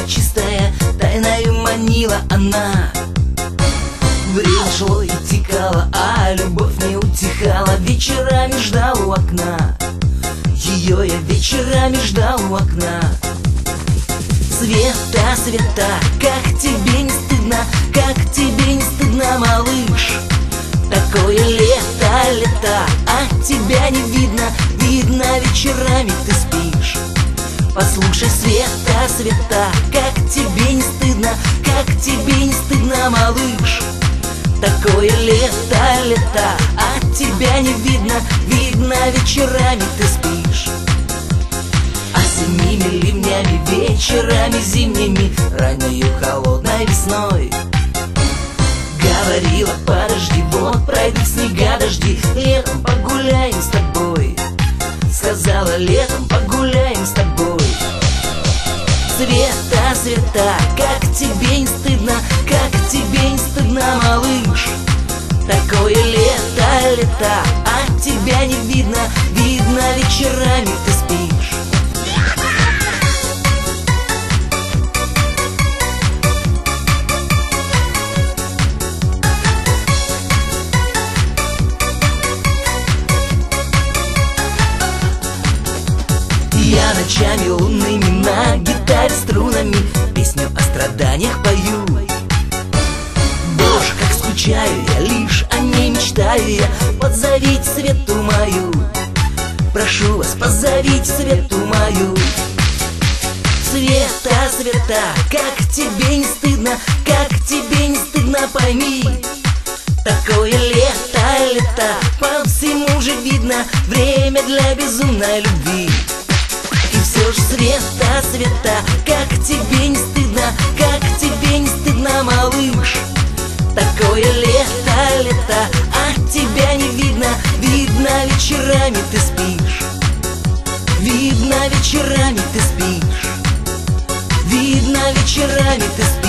чистая, тайною манила она. Время шло и текало, а любовь не утихала. Вечерами ждал у окна, ее я вечерами ждал у окна. Света, Света, как тебе не стыдно, как тебе не стыдно, малыш. Такое лето, лето, а тебя не видно, видно вечерами ты спишь. Послушай, Света, Света, как тебе не стыдно, как тебе не стыдно, малыш. Такое лето, лето, а тебя не видно, видно вечерами ты спишь. Осенними ливнями, вечерами зимними, раннею холодной весной говорила: подожди, вот пройдут снега, дожди, летом погуляем с тобой. Сказала: летом погуляем с тобой. Света, Света, как тебе не стыдно, как тебе не стыдно, малыш. Такое лето, лето, а тебя не видно, видно вечерами ты спишь. Я ночами лунными на гитаре струнами песню о страданиях пою. Боже, как скучаю я, лишь о ней мечтаю я. Позовите Свету мою, прошу вас, позовите Свету мою. Света, Света, как тебе не стыдно, как тебе не стыдно, пойми. Такое лето, лето, по всему же видно, время для безумной любви. Все ж, Света, Света, как тебе не стыдно, как тебе не стыдно, малыш. Такое лето, лето, а тебя не видно, видно вечерами ты спишь. Видно вечерами ты спишь. Видно вечерами ты спишь.